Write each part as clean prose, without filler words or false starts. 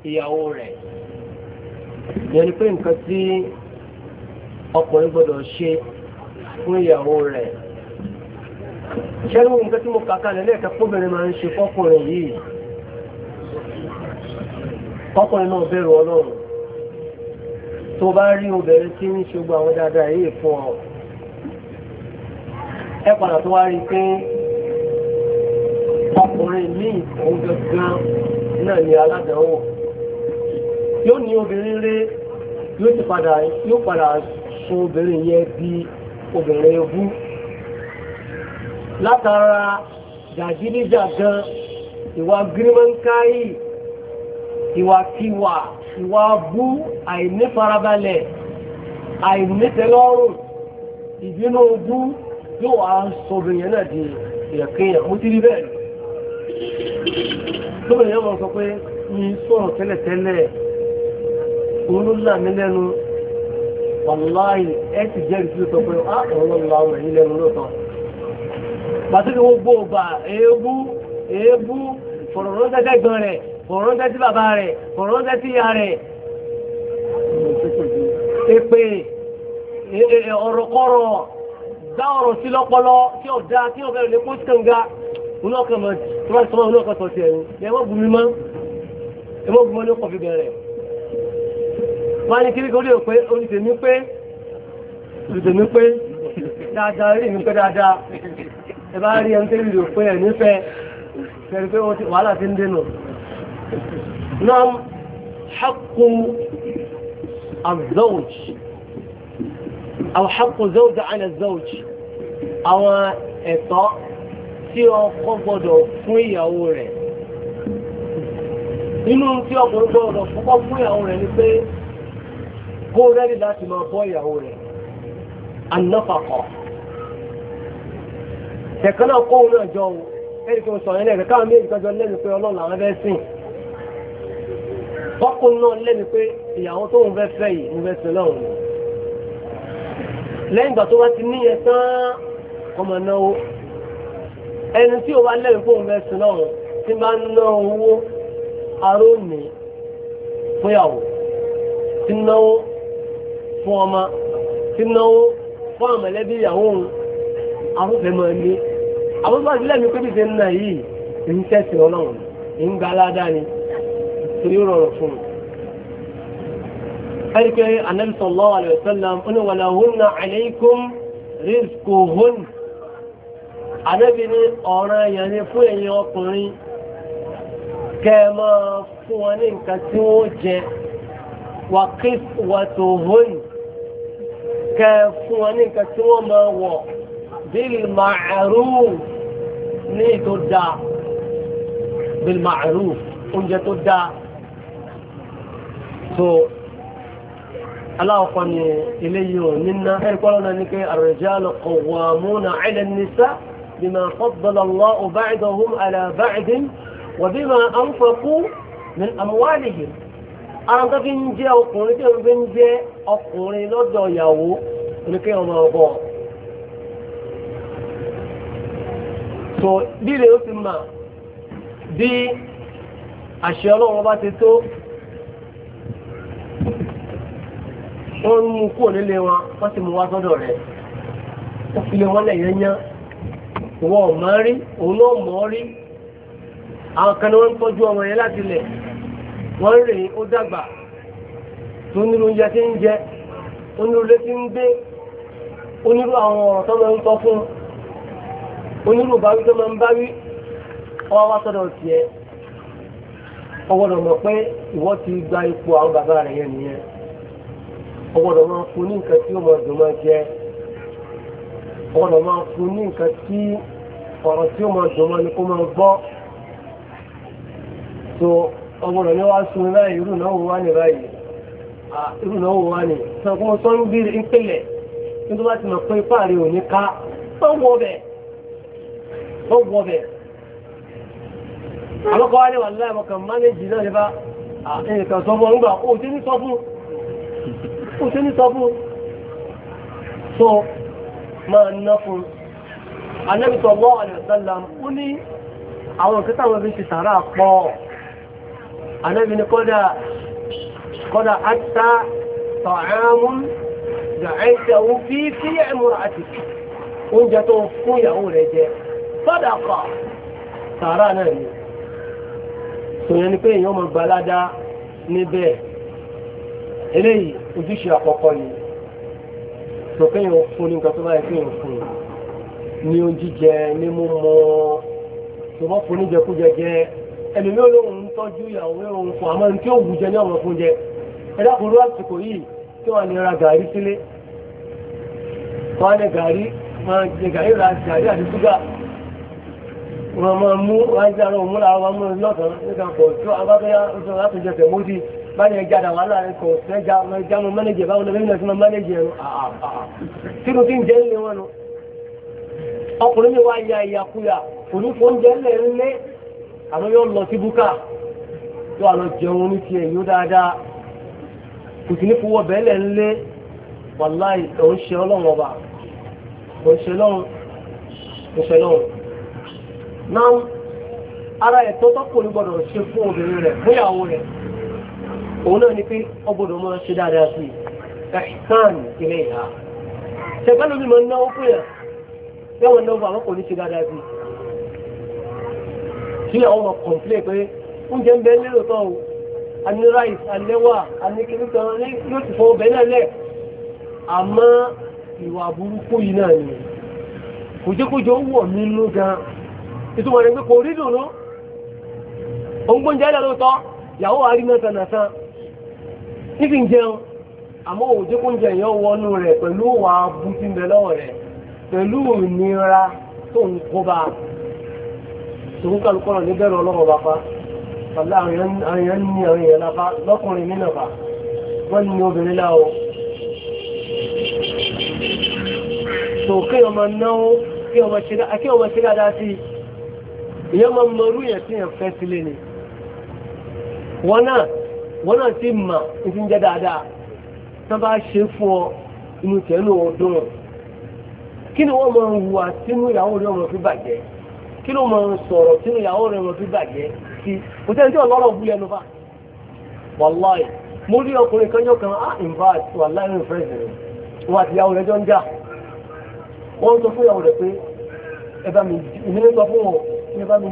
ìyàwó rẹ̀ yẹn ni pé nǹkan tí ọkùnrin gbọdọ̀ ṣe fún ìyàwó rẹ̀ ṣẹ́nu nǹkan tí mo kà kalẹ̀ lẹ́ẹ̀kẹ́ pọ́bìnrin máa ń ṣe fọ́kùnrin yìí fọ́kùnrin náà bẹ̀rù ọlọ́run tó bá rí obìnrin tí ń ṣe gbogbo àwọn dáadáa yìí fún ọ ẹ padà tó wá rí pé ọkùnrin míì òun gangan náà ní aládàáwò yóò ní obìnrin rí yóò padà sọ obìnrin yẹn bí obìnrin ebú látara jàgídíjàgan ìwà gírímọ́nkáyì ìwàkiwà ìwà bú àìnífarabalẹ̀ àìnítẹ́lọ́rùn ìbínú bú yóò wá sọ obìnrin yẹn náà di ìyàkéyàn mú tí rí bẹ́ẹ̀ lóbìnrin yẹn wọ́n sọ pé ní sọ̀rọ̀ tẹ́lẹ̀tẹ́lẹ̀ òun ló là mí lẹ́nu wàláì ẹ ti jẹ́rìí sí sọ pé á ọ̀rọ̀ lọ́la ọmọ yìí lẹ́nu lóòótọ́ pàtàkì wọ́n gbó ọgbà èébú fọ̀rọ̀ ránṣẹ́ tẹ́gbọ́n rẹ̀ fọ̀rọ̀ ránṣẹ́ sí bàbá rẹ̀ fọ̀rọ̀ ránṣẹ́ sí ìyá rẹ̀ èpè ọ̀rọ̀kọ́rọ̀ dá ọ̀rọ̀ sí lọ́pọlọ tí ó dá tí ó bẹ̀rẹ̀ lè kó kànga olóòkànmọ̀ tí wọ́n sọmọ́ olóòkànmọ̀ tí ẹ̀yìn ẹmọ́ bùnmi mọ́ ní ọkọ̀ fi bẹ̀rẹ̀ wọ́n ní kí olùtèmí pé dáadáa rí mi pé dáadáa ẹ bá rí ẹni tẹ́lẹ̀ rò pé ẹ̀ nífẹ̀ẹ́ fẹ́rẹ̀ pé wàhálà ti ń dénú náà haqqu az-zawj aw haqqu zawj ala az-zawj àwọn ẹ̀tọ́ tí ọkọ gbọdọ̀ fún ìyàwó rẹ̀ nínú tí ọkùnrin gbọdọ̀ fún ìyàwó rẹ̀ ni pé kó rẹ́dì láti máa bọ́ ìyàwó rẹ̀ an-nafaqa ẹ̀kan náà kó náà jọ ohun ẹ̀rì kí o sọ yẹn lẹ́rẹ̀ káwọn méjì kájọ lẹ́nu pé ọlọ́run àwọn ẹgbẹ́ sìn ọkùnrin náà lẹ́nu pé ìyàwó tó ń fẹ́ fẹ́ yìí ń fẹ́ sìn lọ́run lẹ́yìn ìgbà tó bá ti níyẹn tán ọmọ náwó ẹni tí ó bá lẹ́nu pé òun fẹ́ sìn lọ́run tí bá ń ná owó aróòmì fúnyàwó tí náwó fún ọmọ tí náwó fún àmọ̀lẹ́bí ìyàwó òun afúnfẹ́ máa ní àwọn bá sílẹ̀ mi pé bí ṣe ń nà yìí ń tẹ́sí ọlọ́run ń gba aládá ni torí ó rọrùn fún un. ẹni pé Ànábì sallallahu alaihi wasallam ó ní walahunna alaykum rizquhun Ànábì ní ọ̀ràn èèyàn ni fún èèyàn ọkùnrin kẹ́ ẹ máa fún wọn ní nǹkan tí wọ́n jẹ wa kiswatuhun kẹ́ ẹ fún wọn ní nǹkan tí wọ́n máa wọ̀ bil ma'ruf ní tó dáa bil ma'ruf oúnjẹ tó dáa so aláwọ̀kọ́ ni ilé yíò nínú ẹ̀kọ́lọ́ náà ní pé ar-rijalu qawwamuna 'ala an-nisa bima faddala Allahu ba'dahum 'ala ba'din wa bima anfaqu min amwalihim àwọn tó fi ń jẹ́ ọkùnrin tí wọ́n fi ń jẹ́ ọkùnrin lọ́dọ̀ ìyàwó oníkẹ́ ọmọ ọgbọ́ so bí lè ó ti mà bí àṣẹ ọlọ́run bá ti tó wọ́n mú kúrò nílé wọn wọ́n ti mú wá sọ́dọ̀ rẹ̀ wọ́n fi lé wọ́n lẹ̀ yẹnyán ìwọ ọ̀mọ́ rí òun náà mọ́ rí àwọn kan ní wọ́n ń tọ́jú ọmọ yẹn láti lẹ̀ wọ́n rè ó dàgbà tó nírú oúnjẹ tí ń jẹ onírú ilé tí ń gbé onírú àwọn ọ̀rọ̀ tó máa ń tọ́ fún onírú báwí tó máa ń báwí ọwọ́ wá sọ́dọ̀ tiẹ̀ ọgbọ́dọ̀ mọ̀ pé ìwọ ti gba ipò àwọn bàbá rẹ̀ yẹn nìyẹn ọgbọ́dọ̀ máa fún ní nǹkan tí ó mọ̀ dùn máa jẹ ọgbọ́dọ̀ máa fún ní nǹkan tí ọ̀rọ̀ tí ó mọ̀ dùn máa ní kó máa gbọ́ so ọgbọ́dọ̀ ní wá sun báyìí irú náà wò wá ní báyìí irú náà wò wá ní sọ̀kún tó ń bí ìpìlẹ̀ tí tó bá ti mọ̀ pé ipá rẹ̀ ò ní ká ó wọ bẹ̀ àlọ́kọ̀ wá ní wà láì mọ̀kàn mánéjì náà nípa ẹnìkan sọ fún ọgbà ó tí ní sọ fún so máa ná fún Ànábì sallallahu alaihi wasallam ó ní àwọn òkúta wọn fi ṣe sàárà pọ̀ anábì ní kọ́dà àtà ta'amun ja'altahu fi imra'atik oúnjẹ tó fún ìyàwó rẹ̀ jẹ sadaqa sàárà náà ni sòyẹn ni pé èèyàn mọ̀ gbalada níbẹ̀ eléyìí ojúṣe àkọ́kọ́ ni tó kéèyàn fún ní nǹkan tó báyìí kéèyàn fún ní oúnjíjẹ ní mímọ́ tó bọ́ fún níjẹkújẹ jẹ ẹlòmí olóhùn ń tọ́jú ìyàwó òun fún àmọ́ ní tí ó wù jẹ ní ọmọ fún jẹ ẹ̀dá kò rú àsìkò yìí tí wọ́n lè ra gàrí sílé wọ́n lè gàrí máa jẹ gàrí ra gàrí àti ṣúgà wọ́n máa mú wọ́n jẹ́ àwọn òmúra wọn mú lọ́sàn nígbà pọ̀ tó abáfẹ́yà oṣù láti jẹ tẹ̀mọ́dì báyìí ẹja dà wà láàrin kò ẹja mọ mẹ́nẹ́jì báwọn ọmọ ìrìnà sí mọ mẹ́nẹ́jì ẹnu tínú tí ń jẹ́ ńlẹ̀ wọn nu ọkùnrin mi wá ya ìyàkúyà onífò ń jẹ́ ńlẹ̀ ńlẹ̀ àwọn yóò lọ sí búkà tó àlọ́ jẹun ní tiẹ̀ yóò dáadáa kò sí ní fowó bẹ́ẹ̀lẹ̀ ńlẹ̀ wàláì òun ṣe ọlọ́run ọba òun ṣe lọ́run náà ara ẹ̀tọ́ tọ́kùnrin gbọ́dọ̀ ṣe fún obìnrin rẹ̀ fún ìyàwó rẹ̀ òun náà ni pé ọgbọ́dọ̀ máa ṣe dáadáa sí ẹ̀sán ilé ìhà ṣẹ̀gbẹ́lú mi máa ń náwó fún yàn yẹ́wọ̀n náwó àwọn kò ní ṣe dáadáa sí kí àwọn ọmọ kọ̀ǹplé pé oúnjẹ ń bẹ lérò tán o a ní ráìsì alẹ́wà a ní kí nítorí wọn yóò ti fọwọ́ bẹ́ẹ̀ náà lẹ̀ àmọ́ ìwà burúkú yìí náà ni kòjékòjé ó wọ̀ nínú gan ìtumọ̀ rẹ̀ pé kò rí dùnú òǹgbóúnjẹ lọ́tọ́ ìyàwó àrí náà tànàtàn níbi ń jẹun àmọ́ òjékóúnjẹ èèyàn wọnú rẹ̀ pẹ̀lú wà bú tí ń bẹ lọ́wọ́ rẹ̀ pẹ̀lú ìnira tó ń kó bá tòun kálukọ́nà ní bẹ̀rù ọlọ́run bá fa pàlá àwọn èèyàn ní àwọn èèyàn lápá lọ́kùnrin nínú bá wọ́n ní obìnrin láwọ́ tó kí ọmọ náwó kí ọmọ ṣe dáadáa sí ìyẹn máa mọ orú yẹn tí yẹn fẹ́ sílé ni wọ́n náà ti mà ní ti ń jẹ́ dáadáa tó bá ṣe fún ọ inú tẹ̀lú ọdún kí ni wọ́n máa ń hùwà sínú ìyàwó rẹ̀ ọmọ fi bàjẹ́ kí ló máa ń sọ̀rọ̀ sínú ìyàwó rẹ̀ ọmọ fi bàjẹ́ sí kò tẹ́ni tí ọlọ́rọ̀ bú lẹ́nu bá wàláì mo rí ọkùnrin kanjọ́ kan invite wàláì ní fẹ́ẹ̀sì rẹ̀ wọ́n àti ìyàwó rẹ̀ jọ ń jà wọ́n sọ fún ìyàwó rẹ̀ pé ẹ bá mi ìmílẹ̀ sọ fún wọn ẹ bá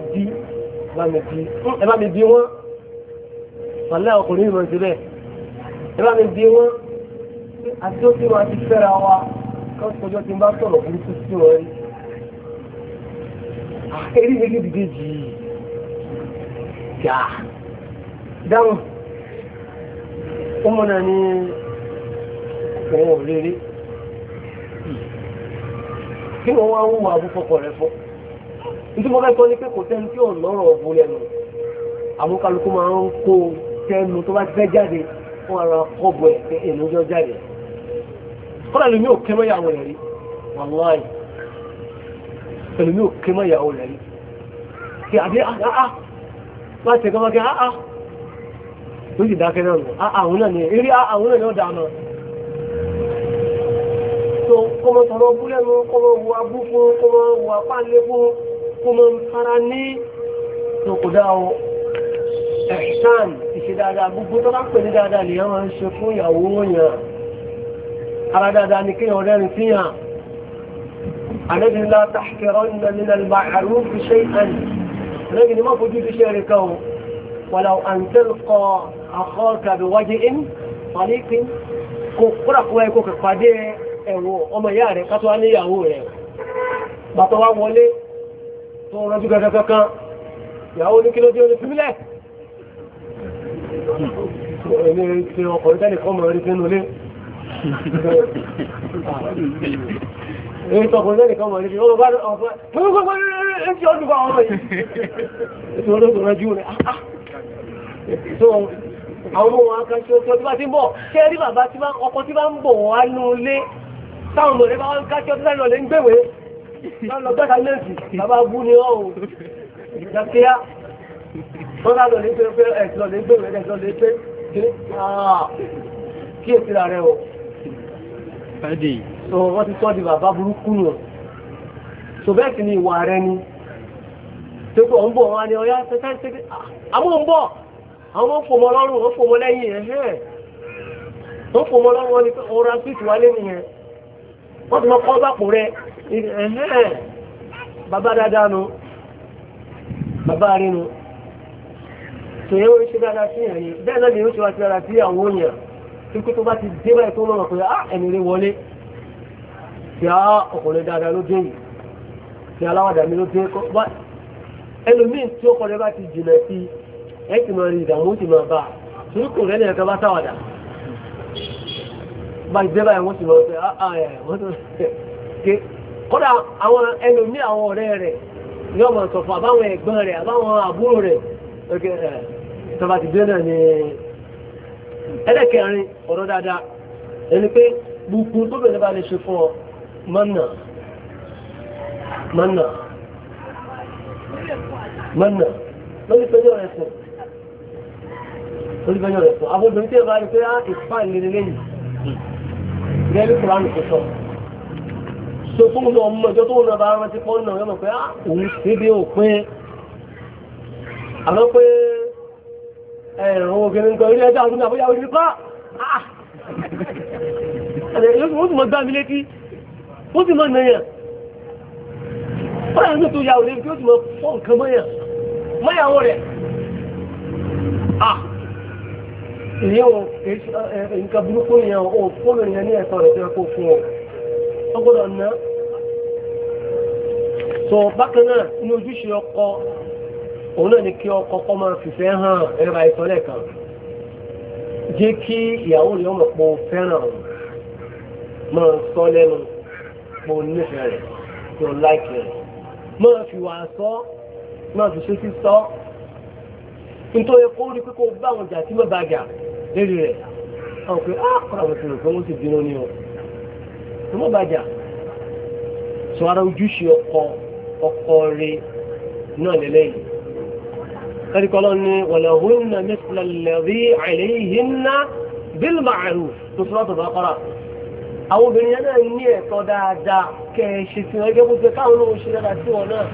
mi bí wọ́n wàláì ọkùnrin ìmọ̀ ìṣẹ́bẹ̀ ẹ bá mi bí wọ́n àti ó tí wọ́n ti fẹ́ra wa kọ́sọ́jọ́ ti bá sọ̀rọ̀ burúkú sí wọn rí eré méjì dìde jì jà dáhùn ọmọ náà ní òun ò rere kí wọ́n wá ń wà abúfọ́kọ̀ rẹ̀ fún nítorí wọ́n fẹ́ sọ ní pé kò tẹ́ni tí ò lọ́rọ̀ ọ̀bù lẹ́nu àmúkálukú máa ń kó tẹnu tó bá ti fẹ́ jáde fún ara kọ́bù ẹ̀ pé èlò jọ jáde kọ́lá lómi ò ké mọ́ ìyàwó rẹ̀ rí wàláì lómi ò ké mọ́ ìyàwó rẹ̀ rí kí àbí máa ṣe gọ́mọ́ kí tó sì dákẹ́ náà nù àwọn náà ni eré àwọn náà ni ó dáná tó kọ́mọ tọrọ bú lẹ́nu kọ́mọ wù abú fún kọ́mọ wù apá lé fún kọ́mọ fara ní tó kò dá o ẹ̀sán ìṣe dáadáa gbogbo tó bá pè ní dáadáa lè yàn ṣe fún ìyàwó yàn ara dáadáa ní kéèyàn rẹ́rin sí yàn àlejò ńlá tàkìrọ̀ nínú al-ma'ruf shay'an àlejò ní má fojú fi ṣe rẹ̀ kan walau an talqa akhaka biwajhin taliqin kò kúrà kúrà kò kò pàdé ẹ̀wọ̀ ọmọ ìyá rẹ̀ kátó wá níyàwó rẹ̀ bàtọ̀ wá wọlé tó rọ́jú gẹ́gẹ́ kankan ìyàwó ní kí ló dé orí fílẹ̀ ẹni tí ọkùnrin tẹ́lẹ̀ kọ́ mọ̀ rí sínú ilé èyí tọkùnrin tẹ́lẹ̀ kọ́ mọ̀ rí sínú ilé àwọn ọmọ akáṣẹ́ ọjọ́ tí bá ti ń bọ̀ ṣe rí bàbá tí ọkọ̀ tí bá ń bọ̀ wá ní ilé táwọn ọmọ rẹ̀ bá wọ́n káṣẹ́ ọjọ́ lọ lè ń gbèwé lọ́gbẹ́ta lẹ́sì bàbá bú ní ọ̀hún ìjàkíyá wọ́n bá lọ lè pé ẹ̀sọ́ lè gbèwé ẹ̀sọ́ lè pé kí èsì rà rẹ̀ o so wọ́n ti tọ́ di bàbá burúkú nù so bẹ́ẹ̀ sì ni ìwà rẹ̀ ni tó kọ̀ ń bọ̀ wá ní ọyá tẹ́tẹ́ àmọ́ ń bọ̀ àwọn fòmọ lọ́rùn wọ́n fòmọ lẹ́yìn ẹ̀hẹ́n wọ́n fòmọ lọ́rùn wọn ni ọ̀rọ̀ àfíìsì wálé nìyẹn wọ́n ti mọ kọ́ bàpò rẹ̀ ẹ̀hẹ́n bàbá dáadáa nu bàbá rínu tòyẹ́ wọ́n ṣe dáadáa sí ẹ̀yìn bẹ́ẹ̀ náà ni ó ṣe wá sí dáadáa sí àwọn òyìn kíkó tó bá ti dé báyìí tó lọ́nà pé ẹni rí wọlé tí ọkùnrin dáadáa ló dé yìí tí aláwàdà mi ló dé ẹlòmíì tí ó kọ̀ọ̀lẹ́ bá ti jìnà sí ẹ ti máa rí ìdààmú ti máa bá torí kò rẹ́ nìyẹn kan bá sáwàdà bá ìdé báyìí wọ́n ti máa fẹ́ wọ́n tó ké kódà àwọn ẹlòmíì àwọn ọ̀rẹ́ rẹ̀ yóò máa sọ̀fọ̀ àbáwọn ẹ̀gbọ́n rẹ̀ àbáwọn àbúrò rẹ̀ tó bá ti dé náà ni ẹlẹ́kẹ̀rin ọ̀rọ̀ dáadáa ẹni pé gbogbo tó bẹ̀rẹ̀ bá lè ṣe fún ọ mọ́nà lórí pẹ́jọ́ rẹ̀ sùn àwọn obìnrin tí ó bá rí pé ìfà ìlérí lẹ́yìn gẹ́gẹ́ kùránì kò sọ so fún ọmọ ọmọ ìjọ tó wọ́n bá rántí pọ́n náà yọ́mọ̀ pé òun sí bí òpin àmọ́ pé ẹ̀rùn obìnrin kan ilé ẹjọ́ àdúgbà bóyá orí nípa ó sì mọ́ gbá mi létí ó sì mọ́ nàyàn báyìí tó yà òní tí ó sì mọ́ fọ́ nǹkan mọ́yàn mọ́yàwó rẹ̀ èyí nǹkan burúkú yẹn ó fún ènìyàn ní ẹ̀tọ́ rẹ̀ tó yẹ kó fún ọ ọgbọ́dọ̀ ná sọ bákan náà ní ojúṣe ọkọ òun náà ni kí ọkọ kọ́ máa fìfẹ́ hàn ẹ̀rọ àìsọ́lẹ̀ kan jẹ́ kí ìyàwó rẹ̀ ọmọ pọ̀ fẹ́ràn máa sọ lẹ́nu pọ̀ nífẹ̀ẹ́ rẹ̀ tó láìkì rẹ̀ máa fi wà sọ máa fi ṣe sí sọ nítorí kó rí pé kó bá àwọn jà tí mọ́ bá jà lérí rẹ̀ àwọn pé kọ́ra àwọn ìṣòro kan wọ́n sì bínú ní ọ tó mọ́ bá jà sọ ara ojúṣe ọkọ rẹ̀ náà lélẹ́yìn kọ́lọ́ ní wàlàhúnnà mithla alladhi alayhinna bil ma'ruf tó sọ́tọ̀ bá kọ́ra àwọn obìnrin yẹn náà ní ẹ̀tọ́ dáadáa kẹ́ẹ̀ṣe tí wọ́n gẹ́gẹ́ bó ṣe káwọn olóhùn ṣe dáadáa sí wọn náà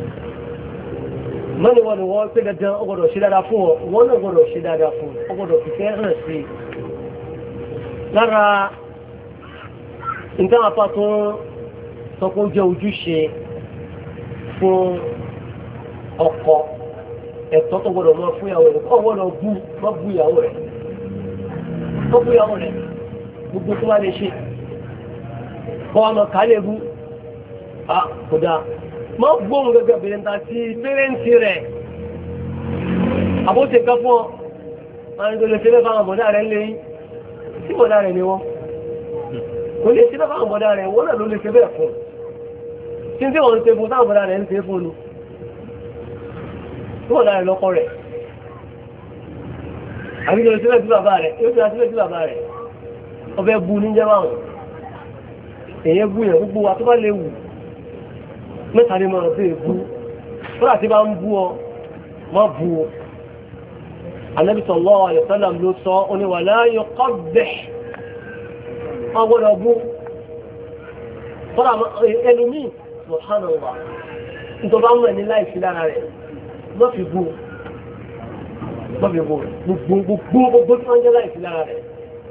mọ́ni wọn ni wọ́n pé dandan ó gbọ́dọ̀ ṣe dáadáa fún wọn náà gbọ́dọ̀ ṣe dáadáa fún ó gbọ́dọ̀ fìfẹ́ hàn sí i lára nǹkan apá tó sọ pé ó jẹ́ ojúṣe fún ọkọ ẹ̀tọ́ tó gbọ́dọ̀ máa fún ìyàwó rẹ̀ kọ́ gbọ́dọ̀ bú ìyàwó rẹ̀ gbogbo tó wá lè ṣe kọ́ wa máa kà á lè bú kódà máa gbóhùn gẹ́gẹ́ bẹ̀rẹ̀ ta sí pẹ́rẹ́ǹtì rẹ̀ àbóṣe kan fún ọ máa ń tó lè ṣe lẹ́fà àwọn bọ̀dá rẹ̀ lẹ́yìn tí bọ̀dá rẹ̀ ni wọ́n kò lè ṣe lẹ́fà àwọn bọ̀dá rẹ̀ wọ́n náà ló lè ṣe bẹ́ẹ̀ fún kí n tí wọ́n ń ṣe fún táwọn bọ̀dá rẹ̀ ń ṣe fún ni tí bọ̀dá rẹ̀ lọ́kọ rẹ̀ àbí lè ṣe lẹ́fà bàbá rẹ̀ yóò ṣe lẹ́fà bàbá rẹ̀ ọbẹ̀ bu ní jẹ́ báwọn èyẹ bú yẹn gbogbo wa tó bá lè wù mẹ́ta ní mọ́ ọ̀sẹ̀ bú fúnra tí bá ń bú ọ mọ́ bú ọ Ànábì sallallahu alaihi wasallam ló sọ ó ní wala yuqabbih wọ́n gbọ́dọ̀ bú fúnra ẹlòmíì subhanallah nítorí bá mọ̀ ní láìsí lára rẹ̀ mọ́ fi bú gbogbo tí wọ́n jẹ́ láìsí lára rẹ̀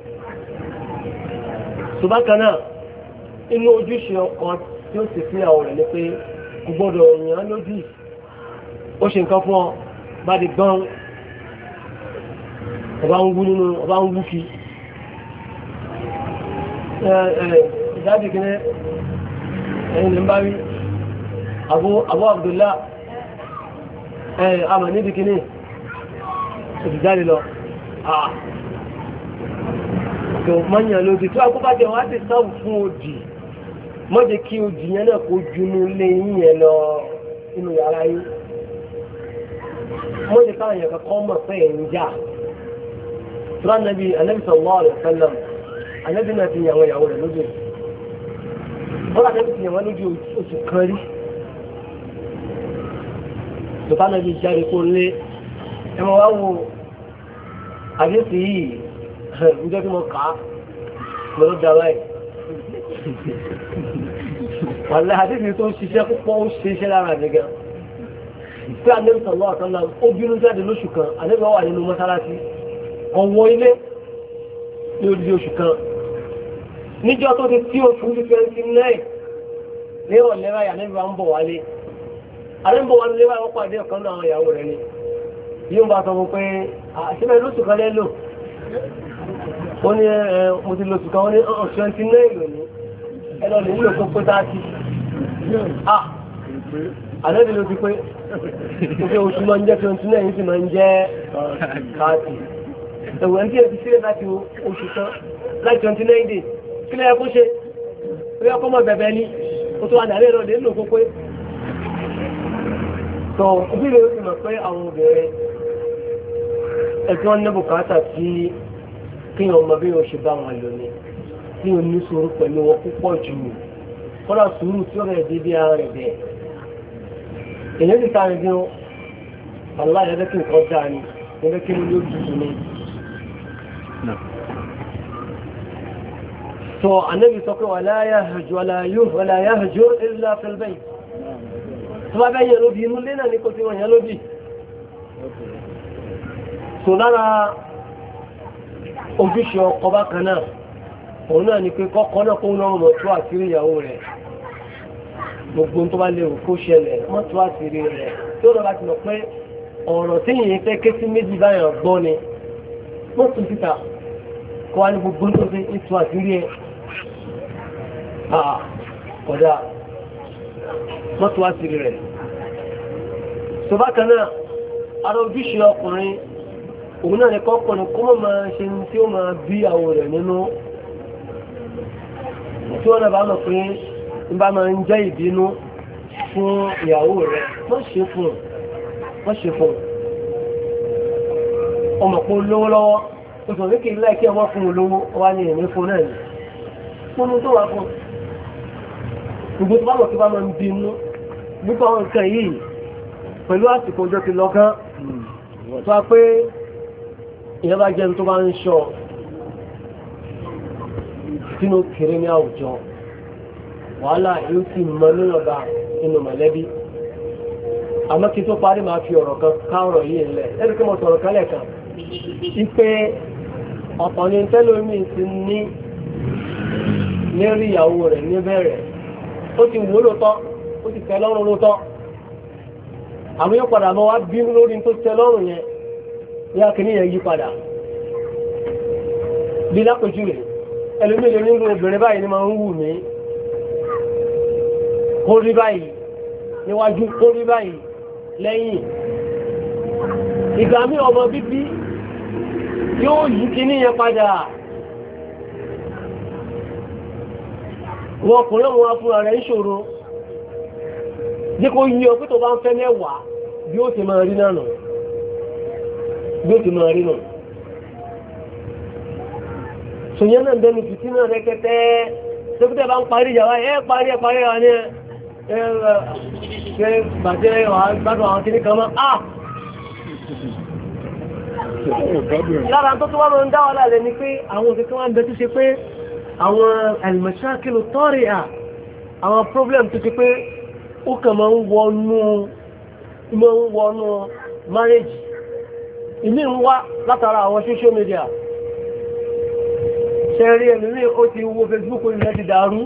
ṣùgbọ́n inú ojúṣe ọkọ tí ó sì fi àwọn rẹ̀ ní pé kò gbọ́dọ̀ èèyàn lójú ó ṣe nǹkan fún ọ bá di gbọ́n ọba ń wú nínú ọba ń wú kí ìdájì kìíní ẹ̀yìn lè ń bá rí Abu Abdullah àmà níbi kìíní òtìjáde lọ tó mọ́nyàn lójú tó agbóbájẹ́ wọ́n á ti sáwù fún òdì mọ́jẹ́ kí òdì yẹn náà kó junú lé yíyẹn lọ inú yàrá yìí mọ́jẹ́ káwọn èèyàn kankan mọ̀ pé ẹ̀ ń jà tó Ànábì sallallahu alaihi wasallam Ànábì náà ti yàwọn ìyàwó rẹ̀ lójú bọ́lá Ànábì ti yàwọn lójú oṣù kan rí tó bá Ànábì jáde kó lé ẹmọ wá wo àdéhùn yìí ìjọ tí mo kà á lọ́dọ̀ dára ẹ̀ wàlẹ́ àdéhùn tó ń ṣiṣẹ́ púpọ̀ ó ṣe iṣẹ́ lára mi gan pé Ànábì sallallahu alaihi wasallam ó bínú jáde lóṣù kan Ànábì wà nínú mọ́sálásí ọ̀wọ́ ilé ní odidi oṣù kan níjọ́ tó ti tí oṣù 29 ní ọ̀lẹ́ báyìí Ànábì wa ń bọ̀ wálé Ànábì wa nílé báyìí wọ́n pàdé ọ̀kan náà àwọn ìyàwó rẹ̀ ni yóò bá sọ fún pé àṣìbẹ̀ lóṣù kan lẹ́lò ó ní mo ti lóṣù kan ó ní 29 lónìí ẹlọ lè nílò fún pé 30 Ànábì ló ti pé oṣù máa ń jẹ́ 29 sì máa ń jẹ́ 30 ẹ̀wọ̀n ẹni tí ẹ ti sílẹ̀ láti oṣù kan láti 29 days kí lẹ́yẹ kó ṣe rí ọkọ́ mọ̀ bẹ̀bẹ̀ ní ó tó wà nàlẹ́ lọ lè lò fún pé tó ojú rẹ̀ ó ti mọ̀ pé àwọn obìnrin ẹ̀tọ́ ní bùkátà tí kíyàn ọmọ bí o ṣe bá wọn lò ní tí o ní sùúrù pẹ̀lú wọn púpọ̀ jù kọ́lá sùúrù tí ó rẹ̀ dé bí ara rẹ̀ bẹ̀ èyàn ti sáré bí wọn aláìlẹ́dẹ́ kí nǹkan dáa ni ẹgbẹ́ kí ni ó tutù ni. So Ànábì sọ pé wala yahjur illa fil bayt tó bá bẹ́ yẹ lóbi inú lé náà ní kò tí wọ́n yẹ lóbi. So lára ojúṣe ọkọ bákan náà òun náà ni pé kọ́kọ́ náà kó lọ́rùn mọ̀ tó àṣírí ìyàwó rẹ̀ gbogbo tó bá léwu kó ṣẹlẹ̀ mọ́ tó àṣírí rẹ̀ tó lọ́ba ti mọ̀ pé ọ̀rọ̀ tí yìí fẹ́ ké sí méjì báyọ̀ gbọ́ ni wọ́n tún síta kọ́ wá ní gbogbo tó fi ètò àṣírí ẹ̀ kọjá wọ́n tó àṣírí rẹ̀ tó bákan náà ara ojúṣe ọkùnrin òun náà ní kọ́kùnrin kó mọ̀ máa ṣe tí ó máa bí àwọn rẹ̀ nínú tí wọ́n náà bá mọ̀ pé ń bá máa ń jẹ́ ìbínú fún ìyàwó rẹ̀ wọ́n ṣe fún ọmọ pọ̀ lówó lọ́wọ́ oṣù méjì láìkí ọmọ fún olówó wá ní ìní fún náà ní fún tó wà fún gbogbo tó bá mọ̀ kí bá máa ń bínú gbogbo àwọn nǹkan yìí pẹ̀lú àsìkò ọjọ́ ti lọ́gán tó wá pé ìyẹn bá jẹun tó bá ń ṣọ́ sínú kéré ní àwùjọ wàhálà yóò sì mọ nílọ̀dà inú mọ̀lẹ́bí àmọ́ kí tó parí máa fi ọ̀rọ̀ kan káọ̀rọ̀ yìí ńlẹ̀ ẹ̀rí kí mo sọ̀rọ̀ kan lẹ́ẹ̀kan wípé ọ̀pọ̀ ni tẹ́lómi ti ní lérí ìyàwó rẹ̀ níbẹ̀rẹ̀ ó ti wò lóòótọ́ ó ti tẹ́ lọ́rùn lóòótọ́ àmọ́ yóò padà mọ́ wá bínú lórí tó tẹ́ lọ́rùn yẹn yá kìíní yẹn yí padà bí lápẹjú rẹ̀ ẹlòmí lè nínú obìnrin báyìí ni máa ń wù mí kó rí báyìí níwájú kó rí báyìí lẹ́yìn ìgbà mí ọmọ bíbí yóò yí kìíní yẹn padà wọn kùnrin wọn fúnra rẹ̀ ń ṣòro jẹ́ kó yí ọ pé tó bá ń fẹ́ mẹ́wàá bí ó ti máa rí náà nù bí ó ti máa rí nù ṣòyẹ́ náà bẹnu fìtí náà rẹ́kẹ́tẹ́ tókítẹ́ bá ń parí ìyàwó parí ẹ̀wà ní ẹ̀ bàjẹ́ gbádùn àwọn kìnnì kan máa lára tó tó wá mọ́ ń dáwọ́ lálẹ́ ni pé àwọn òṣèké wá ń bẹ tó ṣe pé àwọn al-mashakilu tari'a àwọn problem tó ṣe pé ó kàn máa ń wọnú marriage ìmí ń wá látara àwọn social media ṣẹ́rí ẹ̀mí ní ó ti wo Facebook ilẹ̀ ti dàrú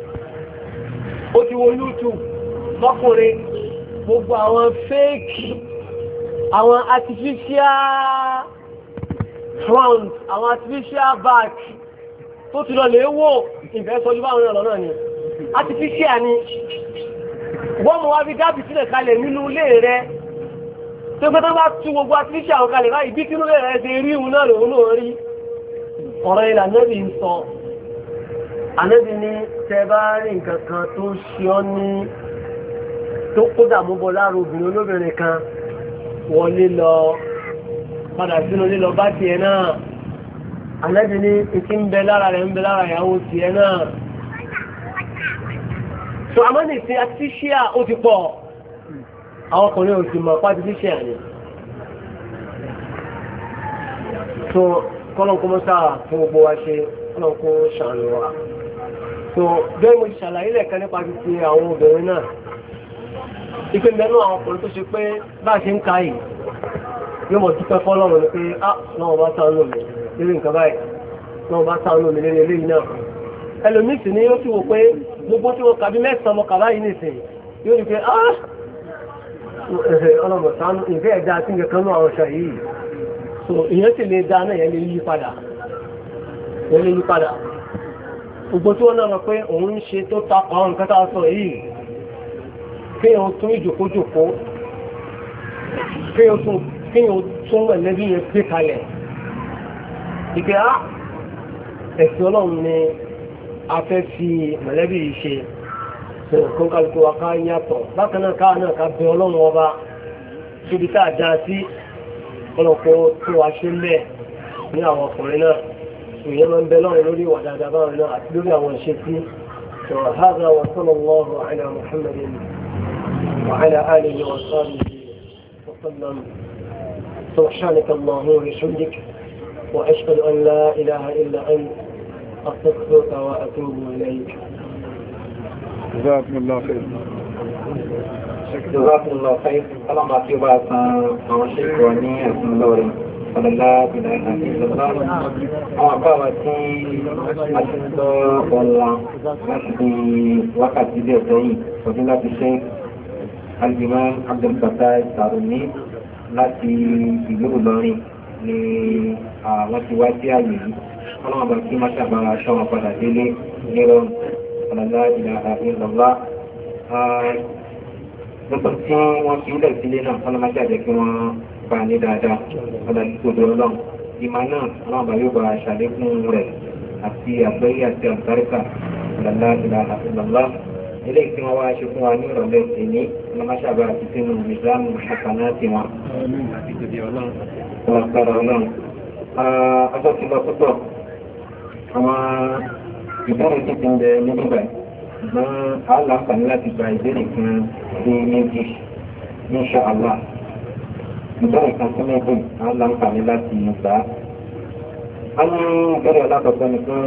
ó ti wo YouTube lọ́kùnrin gbogbo àwọn fake àwọn artificial front àwọn artificial back tó ti lọ lè wò ìfẹ́ sọjú báwọn ọ̀rọ̀ náà ni artificial ni wọ́n mọ̀ wá fi dábì sílẹ̀ kalẹ̀ nínú ilé rẹ̀ tó gbé tó bá tú gbogbo artificial àwọn kalẹ̀ báyìí bí kínú rẹ̀ ṣe rí ìhun náà lòun náà rí ọ̀rọ̀ ilẹ̀ Ànábì ń sọ Ànábì ní tẹ bá rí nǹkan kan tó ṣe ọ́ ní tó kó dàmú bọ lára obìnrin olóbìnrin kan wọlé lọ padà sínú lílọ bá tiẹ̀ náà Ànábì ní ìkí ń bẹ lára rẹ̀ ń bẹ lára ìyàwó tiẹ̀ náà so àmọ́ ní ìsìn artificial ó ti pọ̀ àwọn ọkùnrin ò sì mọ̀ pa artificial ni so kọ́lọ̀kọ́ mọ́sá fún gbogbo wa ṣe kọ́lọ̀kọ́ ṣàánú wa so bẹ́ẹ̀ mo ṣàlàyé lẹ́ẹ̀kan nípa títí àwọn obìnrin náà ipe mẹ́nu àwọn ọkùnrin tó ṣe pé bá ṣe ń ka yìí yóò mọ̀ dúpẹ́ fọ́lọ́run ni pé náà bá sáánù mi lórí nǹkan báyìí náà bá sáánù mi lórí eléyìí náà ẹlòmíì sì ni ó ti wò pé gbogbo tí wọ́n kàbí mẹ́sàn-án mọ́ kàbá yìí nìsín yóò ní pé ọlọ́mọ sáánù ìfẹ́ ẹ̀dá sí nǹkan náà ọ̀ṣà yìí so ìyẹn sì lè da náà yẹn lè yí padà gbogbo tí wọ́n náà mọ̀ pé òun ń ṣe tó ta àwọn nǹkan tá a sọ yìí kéèyàn tún ìjòkójòkó kéèyàn tún ẹ̀lẹ́bí yẹn gbé kalẹ̀ ìpé ẹ̀sìn ọlọ́run ni a fẹ́ fi mọ̀lẹ́bí yìí ṣe kó kálukú wa ká yàtọ̀ bákan náà káà náà ká bẹ ọlọ́run ọba síbi tá a dá sí ọlọ́pọ̀ tó wá ṣe mẹ́ ní àwọn ọkùnrin náà ìyẹn máa ń bẹ lọ́run lórí ìwà dáadáa báwọn náà àti lórí àwọn ìṣesí هذا وصلى الله على محمد وعلى آله وصحبه وسلم سبحانك اللهم وبحمدك وأشهد أن لا إله إلا أنت أستغفرك وأتوب إليك جزاكم الله خير جزاكم الله خير اللهم أتوب وشكر وني أسمى ọ̀dọ̀lá ìlànà ìjọba àwọn àbáwà tí a ti ń sọ ọ̀la láti wákàtí ilé ẹ̀tọ́ yìí ọdún láti ṣe alìmọ́ Abdulfatah Sarumi láti ìlú Ìlọrin ni àwọn ti wá sí àyè yìí ọlọ́wọ́n bá kí máa ṣàbára aṣọ wọn padà délé nírọ̀ ọ̀dọ̀lá ìlànà ìjọba nípa tí wọ́n fi ilẹ̀ sílé náà ọlọ́mọdé àjẹ́ kí wọ́n bá ní dáadáa ọ̀dà ìgbòdò ọlọ́run ìmọ̀ náà ọlọ́run bá yóò bá ṣàlékún rẹ̀ àti àgbẹ̀yẹ àti àgbáríkà ọ̀dàlá ìlànà ìlànà eléyìí tí wọ́n wá ṣe fún wa ní ìrọ̀lẹ́ ìní ọlọ́mọṣàbà àti sínú ìsìlámù ṣàkànnà ti wọn. ọlọ́kàrà ọlọ́run ọjọ́ ti lọ púpọ̀ àwọn ìbéèrè tí ti ń bẹ níbí báyìí ṣùgbọ́n àlàǹfààní láti gba ìbéèrè kan sí méjì insha Allah ìbéèrè kan sí méjì àlàǹfààní láti gbà á. a ní ìbéèrè alákọ̀ọ́kọ́ ni pé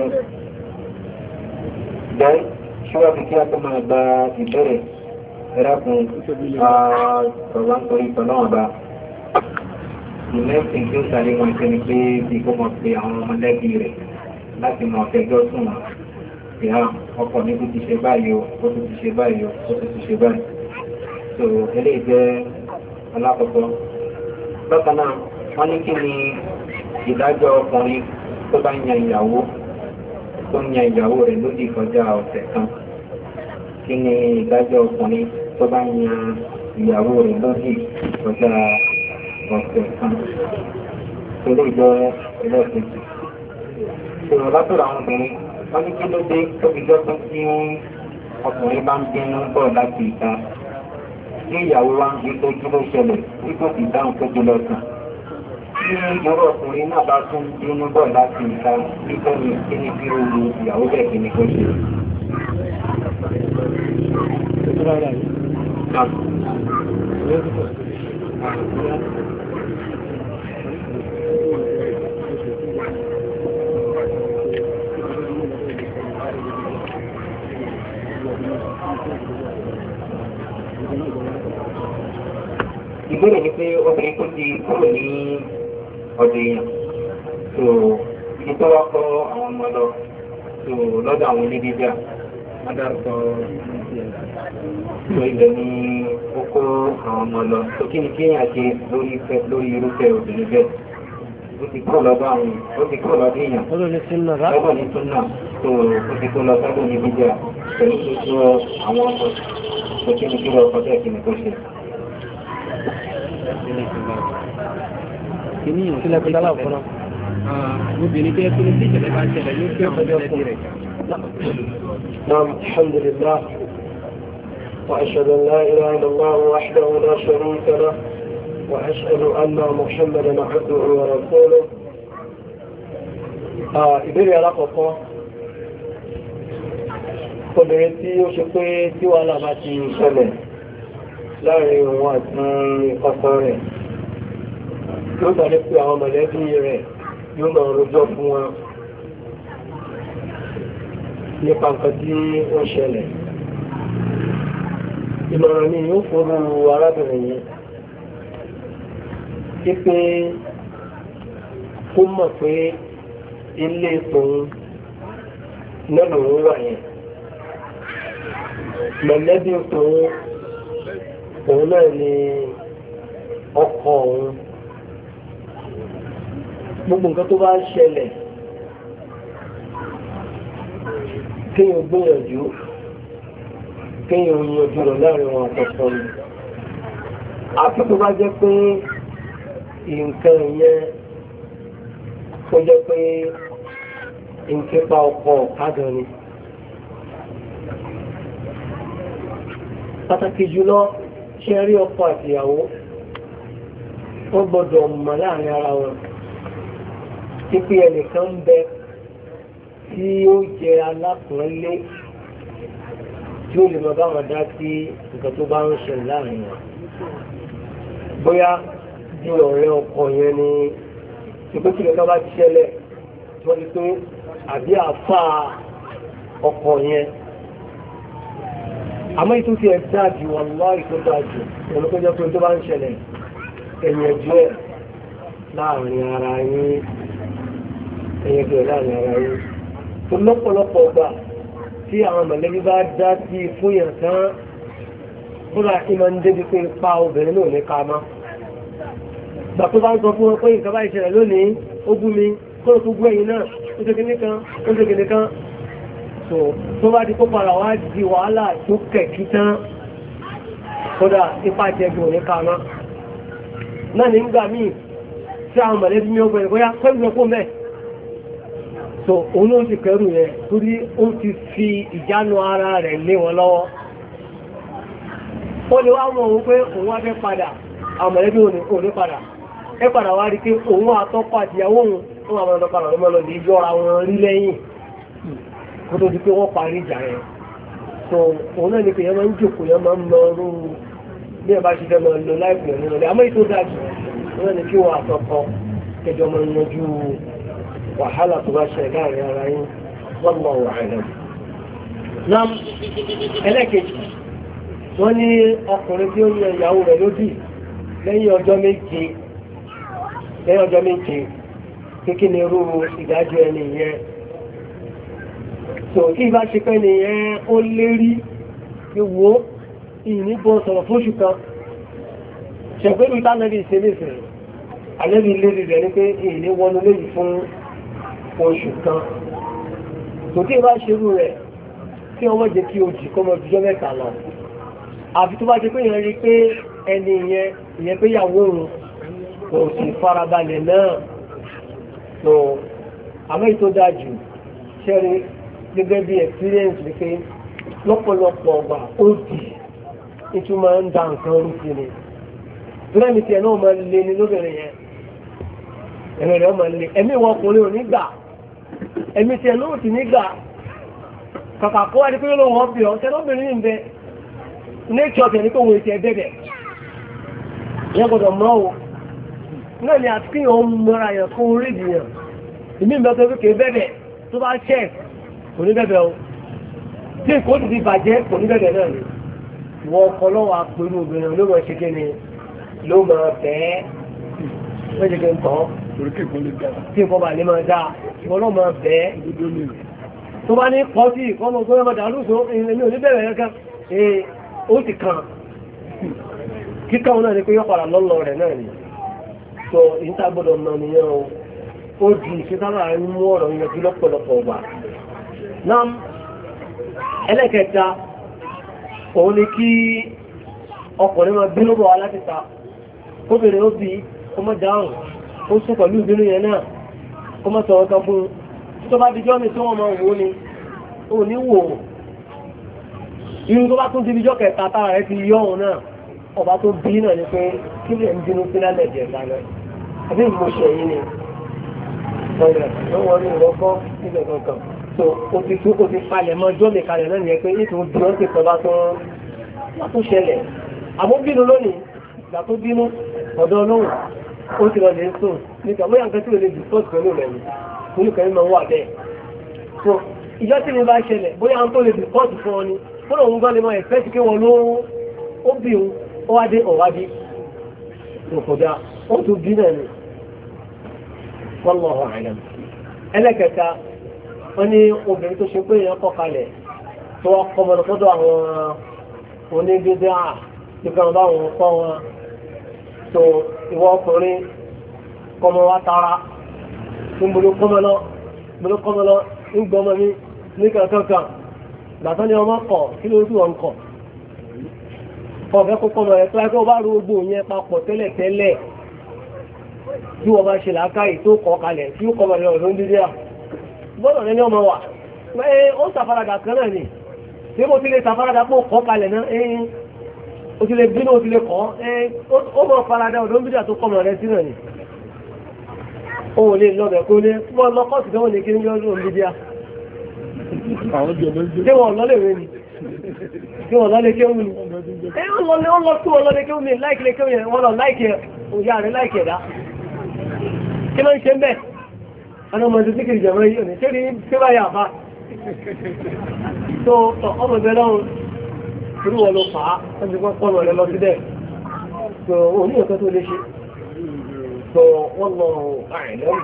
jẹ́ ṣíwájú kí a tó máa gba ìbéèrè ẹ̀rákùn ọ̀rọ̀ nítorí ìtọ́lọ́wọ̀n bá ìlẹ́sìn tí ó sáré wọn ṣe ni pé bí kò mọ̀ pé àwọn ọmọlẹ́bí rẹ̀ láti mọ̀ ọ̀fẹ́jọ́ sùn wọn ìhà ọkọ̀ ní kò ti ṣe báyìí ó tó ti ṣe báyìí ó tó ti ṣe báyìí. so eléyìí jẹ́ alákọ̀ọ́kọ́. bákan náà wọ́n ní kí ni ìdájọ́ ọkùnrin tó bá yan ìyàwó tó ń yan ìyàwó rẹ̀ lódì kọjá ọ̀sẹ̀ kan. kí ni ìdájọ́ ọkùnrin tó bá yan ìyàwó rẹ̀ lódì kọjá ọ̀sẹ̀ kan. eléyìí jẹ́ ẹlẹ́ẹ̀kejì. sọ̀rọ̀ látọ̀rọ̀ àwọn obìnrin wọ́n ní kí ló dé tó fi jọ́ pé tí ọkùnrin bá ń bínú bọ̀ láti ìta tí ìyàwó wa ń gbé tó kí ló ṣẹlẹ̀ tí kò sì dáhùn tó jùlọ sàn. tí irú ọkùnrin náà bá tún bínú bọ̀ láti ìta nígbà ní kí ní bí ooru ìyàwó bẹ́ẹ̀ kí ni kó ṣe. ìbéèrè ni pé obìnrin tó ti kúrò ní ọ̀dọ̀ èèyàn tó ibi tó wá kọ́ àwọn ọmọ lọ tó lọ́dọ̀ àwọn onídíjà wọ́n dárúkọ tó ilẹ̀ ní ó kó àwọn ọmọ lọ tó kí ni kéèyàn ṣe lórí irúfẹ́ obìnrin bẹ́ẹ̀ ó ti kúrò lọ́dọ̀ àwọn ó ti kúrò lọ́dọ̀ èèyàn lọ́dọ̀ ní súnà tó ó ti kúrò lọ́dọ̀ onídíjà pẹ̀lú tó àwọn ọmọ tó kí ni kí lọ ọkọ̀ tẹ̀ kí ni kó ṣe. Kìíní ìṣẹ̀lẹ̀ pẹ̀lú aláwọ̀ obìnrin tẹ́ tó ní sí ìṣẹ̀lẹ̀ bá ṣẹlẹ̀ ní kí ọ̀pọ̀ jẹ́ rẹ̀. نعم الحمد لله وأشهد أن لا إله إلا الله وحده لا شريك له وأشهد أن محمدا عبده ورسوله. ìbéèrè alákọ̀ọ́kọ́ obìnrin tí ó ṣe pé tí wàhálà bá ti ṣẹlẹ̀ láàrin òun àti ọkọ rẹ̀ yóò tàbí pé àwọn mọ̀lẹ́bí rẹ̀ yóò máa rojọ́ fún wọn nípa nǹkan tí ó ṣẹlẹ̀. ìmọ̀ràn ni yóò fọ́rọ̀ arábìnrin yẹn pípé kó mọ̀ pé ilé tòun náà lòun wà yẹn mọ̀lẹ́bí òun náà ni ọkọ òun gbogbo nǹkan tó bá ń ṣẹlẹ̀ kéèyàn gbìyànjú kéèyàn yanjú rẹ̀ láàrin wọn àkọ́kọ́ ni àti tó bá jẹ́ pé nǹkan yẹn tó jẹ́ pé nǹkan ọkọ̀ ọ̀kadà ni pàtàkì jùlọ ṣe rí ọkọ àti ìyàwó wọ́n gbọ́dọ̀ mọ̀ láàrin ara wọn tí pé ẹnìkan ń bẹ tí ó jẹ alákùnrinlé tí ó lè mọ bá wọn dá sí nǹkan tó bá ń ṣẹlẹ̀ láàrin wọn bóyá bí ọ̀rẹ́ ọkọ yẹn ni ìpé tí nǹkan bá ti ṣẹlẹ̀ tí wọ́n ti pé àbí àfà ọkọ yẹn àmọ́ ìtú ti ẹ̀ dájú wọn lọ́ ìtú dájú olùkọ́jọ́ pé tó bá ń ṣẹlẹ̀ ẹ̀yìn ẹ̀jọ́ ẹ̀ láàrin ara yín ẹ̀yìn ẹ̀jọ́ ẹ̀ láàrin ara yín tó lọ́pọ̀lọpọ̀ ọgbà tí àwọn mọ̀lẹ́bí bá dá sí fún yàn tán bóra ìmọ̀ ń débi pé pa obìnrin náà ní ká má gbà tó bá ń sọ fún wọn pé nǹkan bá ìṣẹ̀lẹ̀ lónìí ó bú mi kó tó gbé ẹ̀yìn náà ó ṣe kìíní kan ó ṣe kìíní kan tó bá di kó padà wá di wàhálà tó kẹ̀kí tán kódà ipá jẹ́gbẹ̀ òní ká má náà ní gbà míì tí àwọn mọ̀lẹ́bí mi ó gbẹ̀rẹ̀ bóyá pẹ́lú ẹkọ́ mẹ́ so òun ló ti kẹrù yẹn torí ó ti fi ìjánu ara rẹ̀ lé wọn lọ́wọ́ ó lè wá mọ̀ òun pé òun wá fẹ́ padà àwọn mọ̀lẹ́bí òní padà ẹ padà wá rí pé òun àtọ́kọ àtìyàwó òun àwọn ọ̀dọ́padà ló mọ́lọ lè yọra wọn rí lẹ́yìn kó tó di pé wọ́n parí ìjà yẹn so òun náà ni pé yẹn máa ń jòkó yẹn máa ń lọ rú bí ẹ bá ṣe fẹ́ máa lọ láìpẹ́ nínú rẹ̀ àmọ́ ètò dájú òun náà ni kí wọ́n àtọ́kọ kẹjọ máa ń yanjú wàhálà tó bá ṣe láàrin ara yín wọ́n mọ̀ wàhálà. Nam ẹlẹ́kejì wọ́n ní ọkùnrin tí ó yan ìyàwó rẹ̀ lódì lẹ́yìn ọjọ́ méje kíkí ni irú ìdájọ́ ẹni yẹn. Tò tí ìbá ṣe pẹ́ nìyẹn ó lérí ìwò ìníbọn sọ̀rọ̀ fóṣù kan. Ṣẹ̀gbẹ́rù ìtànàbí ìṣẹ́lẹ̀sẹ̀ àlẹ́bí lérí rẹ̀ ní pé ìní wọnú léyìí fún oṣù kan. Tò tí ìbá ṣerú rẹ̀ kí ọmọ jẹ́ kí ojì kọ́ mọ́ jùjọ́ mẹ́ta lọ. Àfi tó bá ṣe pé ìyẹn rí pé ẹni ìyẹn pé yàwó òun kò sì farabalẹ̀ náà. So àmọ́ ètò dájú ṣẹ́rí gẹ́gẹ́ bí experience ní pé lọ́pọ̀lọpọ̀ ọgbà ó dì ìtumọ̀ ń da nǹkan orúkú ni. Bírẹ́mì tí ẹ̀ náà máa lé ní lóbìnrin yẹn. Ẹ̀rọ rẹ̀ máa lé. Ẹ̀mí ìwọ ọkùnrin ò ní gbà. Ẹ̀mí tí ẹ̀ náà ti ní gbà. Kàkà kó wá di pé ló wọ́n bí ọ, tẹ́ lóbìnrin ní bẹ. Nature tẹ̀ ní kó wọ́n ti ẹ̀ bẹ̀bẹ̀. Ìyẹn gbọ́dọ̀ mọ́ o. Náà ni àti kíyàn ń mọ́ra yẹn fún orí ìdìyàn. Ìmí ìbẹ́ tó kéèké bẹ̀bẹ̀ tó bá ṣẹ̀ kò ní bẹ̀bẹ̀ o. Tí kò ti bàjẹ́ kò ní bẹ̀bẹ̀ náà ni. Wọ́n ọkọ̀ lọ́wọ́ àpérú obìnrin ló mọ̀ ṣe kíni ló mọ̀ bẹ́ẹ̀. Wọ́n ṣe kí n tọ́. Tí nǹkan bà lè máa dáa, ìwọ́n náà mọ̀ bẹ́ẹ̀. Tó bá ní pọ́ sí ìkọ́mọ tó yẹ mọ̀dà lóṣù èmi ò ní bẹ̀rẹ̀ kankan. Ó ti kàn. Kíkàn náà ni pé yọ́ padà lọ́lọ́ rẹ̀ náà ni. So ìta gbọ́dọ̀ mọ̀ nìyẹn o. Ó di ìṣẹ́sára ń mú ọ̀rọ̀ yẹn kí lọ́pọ̀lọpọ̀ wà. Náà ẹlẹ́kẹta òun ni kí ọkùnrin máa bínú bọ̀ wá láti ta kóbìnrin ó bí ó mọ́ dáhùn ó sún pẹ̀lú ìbínú yẹn náà ó mọ́ sọ̀rọ̀ kan fún un tó bá dijọ́ mi tí wọ́n máa wò ni ó ní wò ó irun tó bá tún di dijọ́ kẹta tára rẹ̀ ti yọ òun náà ọba tó bí náà ni pé kí lè ń bínú sí lálẹ́ jẹ̀ dáná àbí ìmọ̀ṣẹ̀ yìí ni ọ̀rẹ́ ló wọ́n ní ìrọ́kọ́ nílẹ̀ kankan so o ti palẹ̀ mọ́ ọjọ́ mi kalẹ̀ náà nìyẹn pé nítorí bí wọ́n ti pẹ̀ bá tún ṣẹlẹ̀ àmọ́ bínú lónìí ìgbà tó bínú ọ̀dọ́ ọlọ́run ó ti lọ lè sùn nígbà bóyá nǹkan tí ó lè discuss pẹ̀lú rẹ̀ ni olùkọ́ yìí máa wà bẹ́ẹ̀ so ìjọ tí mi bá ṣẹlẹ̀ bóyá n tó lè discuss fún ọ ni fún òun gbọ́ lè máa expect kí wọ́n ó bí òun ó wá dé ọ̀wádìí òkòdá ó tún bí náà ni wallahu a'lam. ẹlẹ́kẹta wọ́n ní obìnrin tó ṣe pé èèyàn kọ́ kalẹ̀ tó wá kọ́ mọ́ lọ́dọ̀ àwọn onígbèdè nígbà bá wọn kọ́ wọn tó ìwọ ọkùnrin kọ́mọ wa tara ń bolo kọ́mọ lọ ń gbọ́mọ mi ní kankan gbàtọ́ ni ọmọ kọ̀ kí ló dùn ọ̀ ń kọ̀ ọ̀fẹ́ kó kọ́mọ rẹ̀ tó láti ọba rú gbogbo yẹn papọ̀ tẹ́lẹ̀ tí wọ́n bá ṣe làákàyè tó kọ́ kalẹ̀ tí ó kọ́mọ rẹ̀ ọ̀dọ́ ń dídí à gbọ́dọ̀ rẹ̀ ní ọmọ wà ó sàfaradà kan náà ni tí mo ti lè sàfaradà pé ó kọ́ kalẹ̀ náà ó ti lè bínú ó ti lè kọ́ ó mọ̀ faradà ọ̀dọ́ ń dídí à tó kọ́mọ rẹ̀ sí náà ni ó lè lọ́bẹ̀ kó lé wọ́n lọ́kọ́ sí fẹ́wọ́n ní kí ní ọdún dídí à tí wọ́n lọ́lẹ̀ rẹ̀ ni tí wọ́n lọ́lẹ̀ kéwù ni ó lọ tí wọ́n lọ́lẹ̀ kéwù ni láìkìlẹ̀ kéwù yẹn wọ́n lọ láìkì òyà rẹ̀ láìkì ẹ̀dá kí ló ń ṣe ń bẹ̀ ọ̀nà ọmọdé tí kìí jẹ̀mọ́ yìí òní ṣérí tí bá yà bá tó ọmọ ìbẹ̀ lọ́run irú wọn ló fà á wọ́n ti pọ́n pọ́nà rẹ̀ lọ sí bẹ́ẹ̀ tó òní nǹkan tó lè ṣe tó wọ́n lọ àìlẹ́rù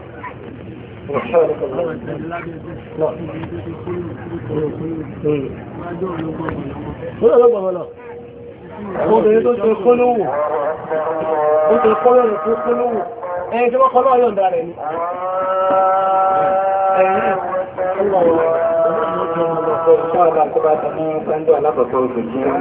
obìnrin tó ṣe kólówó ó ṣe kólówó tó kólówó ẹni tí wọ́n kọ́ lọ́wọ́ yọ̀ǹda rẹ̀ ni Inshallah, kó bá tẹ̀lé pẹ́ńdọ̀ alákọ̀ọ́kọ́ oṣù tí